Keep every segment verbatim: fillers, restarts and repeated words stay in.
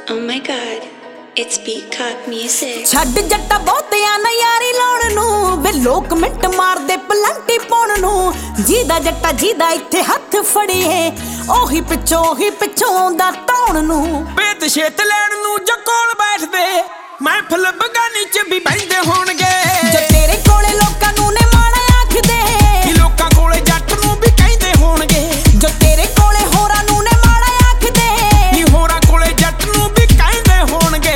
Oh my god, it's Peacock Music. ਛੱਡ ਜੱਟਾ ਬਹੁਤਿਆਂ ਨਾ ਯਾਰੀ ਲਾਉਣ ਨੂੰ ਵੇ ਲੋਕ ਮਿੰਟ ਮਾਰਦੇ ਪਲੰਟੀ ਪਾਉਣ ਨੂੰ ਜਿਹਦਾ ਜੱਟਾ ਜਿਹਦਾ ਇੱਥੇ ਹੱਥ ਫੜੀਏ ਉਹੀ ਪਿੱਛੋਂ ਉਹੀ ਪਿੱਛੋਂ ਆਉਂਦਾ ਧੌਣ ਨੂੰ ਪੇਤ ਛੇਤ ਲੈਣ ਨੂੰ ਜੋ ਕੋਲ ਬੈਠਦੇ ਮਹਿਫਲ ਬਗਾਨੀ ਚ ਵੀ ਬੈਠਦੇ ਹੋਣਗੇ ਜੋ ਤੇਰੇ ਕੋਲੇ ਲੋਕਾਂ ਨੂੰ ਨੇ ਮਾਣਾ ਆਖਦੇ ਕਿ ਲੋਕਾਂ ਕੋਲੇ ਜੱਟ ਨੂੰ ਵੀ ਕਹਿੰਦੇ ਹੋਣਗੇ ਜੋ ਤੇਰੇ ਕੋਲੇ ਹੋਰਾਂ ਨੂੰ ਨੇ ਮਾਣਾ ਆਖਦੇ ਕਿ ਹੋਰਾਂ ਕੋਲੇ ਜੱਟ ਨੂੰ ਵੀ ਕਹਿੰਦੇ ਹੋਣਗੇ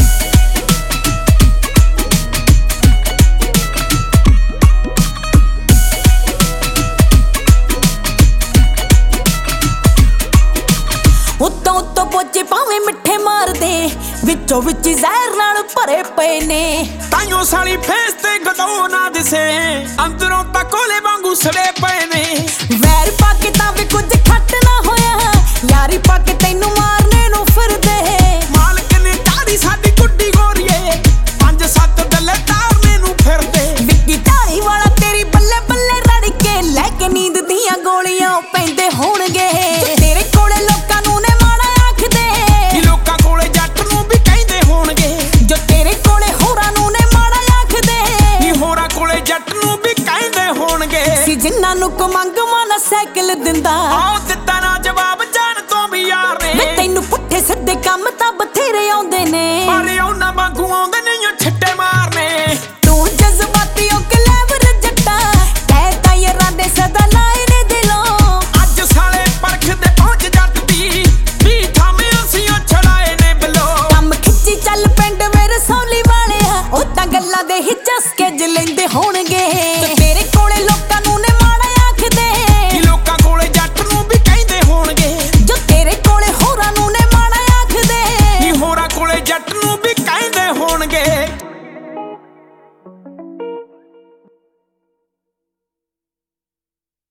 ਉੱਤੋਂ ਉੱਤੋਂ ਪੋਚੇ ਭਾਵੇਂ ਮਿੱਠੇ ਮਾਰਦੇ ਵਿੱਚੋਂ ਵਿੱਚ ਜ਼ਹਿਰ ਨਾਲ ਭਰੇ ਪਏ ਨੇ ਤਾਈਓ ਸਾਲੀ ਫੇਸ ਤੇ ਗਦੋ ਨਾ ਦਿਸੇ ਅੰਦਰੋਂ ਤਾਂ ਕੋਲੇ ਵਾਂਗੂ ਸੜੇ ਪਏ ਨੇ ਵੈਰ ਪਾ ਕੇ ਤਾਂ ਵੀ ਕੁਝ ਖੱਟ ਨਾ ਹੋਇਆ ਯਾਰੀ ਪਾ ਕੇ ਤੈਨੂੰ ਮਾਰਨੇ ਨੂੰ ਫਿਰਦੇ ਮਾਲਕ ਨੇ ਦਾੜੀ ਸਾਡੀ ਗੁੱਡੀ ਗੋਰੀਏ ਪੰਜ ਸੱਤ ਡੱਲੇ ਤਾਰਨੇ ਨੂੰ ਫਿਰਦੇ ਵਿੱਕੀ ਢਾਲੀ ਵਾਲਾ ਤੇਰੀ ਬੱਲੇ ਬੱਲੇ ਰੜ ਕੇ ਲੈ ਕੇ ਨੀਂਦ ਦੀਆਂ ਗੋਲੀਆਂ ਪੈਂਦੇ ਹੋਣਗੇ ਤੇਰੇ ਕੋਲੇ ਲੋਕਾਂ ਨੂੰ ਨੇ ਮਾਣਾ ਆਖਦੇ ਕਿ ਲੋਕਾਂ ਕੋਲੇ ਜੱਟ ਨੂੰ ਵੀ ਕਹਿੰਦੇ ਹੋਣਗੇ ਜੋ ਤੇਰੇ ਕੋਲੇ ਹੋਰਾਂ ਨੂੰ ਨੇ ਮਾਣਾ ਆਖਦੇ ਕਿ ਹੋਰਾਂ ਕੋਲੇ ਜੱਟ ਨੂੰ ਵੀ ਕਹਿੰਦੇ ਹੋਣਗੇ ਸੀ ਜਿਨ੍ਹਾਂ ਨੂੰ ਕੋ ਮੰਗਵਾ ਨਾ ਸਾਈਕਲ ਦਿੰਦਾ ਆਓ ਦਿੱਤਾ ਨਾ ਜਵਾਬ ਜਾਣ ਤੋਂ ਵੀ ਯਾਰ ਵੇ ਨੇ ਤੈਨੂੰ ਪੁੱਠੇ ਸਿੱਧੇ ਕੰਮ ਤਾਂ ਬਥੇਰੇ ਆਉਂਦੇ ਨੇ ਪਰ ਉਹਨਾਂ ਵਾਂਗੂ ਆਉਂਦੇ ਨਹੀਂ ਉਹ ਛਿੱਟੇ ਮਾਰਨੇ ਤੂੰ ਜਜ਼ਬਾਤੀ ਹੋ ਕੇ ਲੈਵਰ ਜੱਟਾ ਕਹਿ ਤਾਂ ਯਾਰਾਂ ਦੇ ਸਦਾ ਲਾਏ ਨੇ ਦਿਲੋਂ ਅੱਜ ਸਾਲੇ ਪਰਖਦੇ ਪਹੁੰਚ ਜੱਟ ਦੀ ਵੀ ਥਾਵੇਂ ਅਸੀਂ ਉਹ ਛੜਾਏ ਨੇ ਬਲੋ ਕੰਮ ਖਿੱਚੀ ਚੱਲ ਪਿੰਡ ਮੇਰੇ ਸੌਲੀ ਵਾਲਿਆ ਉਹ ਤਾਂ ਗੱਲਾਂ ਦੇ ਹੀ ਚਸਕੇ ਜ ਲੈਂਦੇ ਹੋਣਗੇ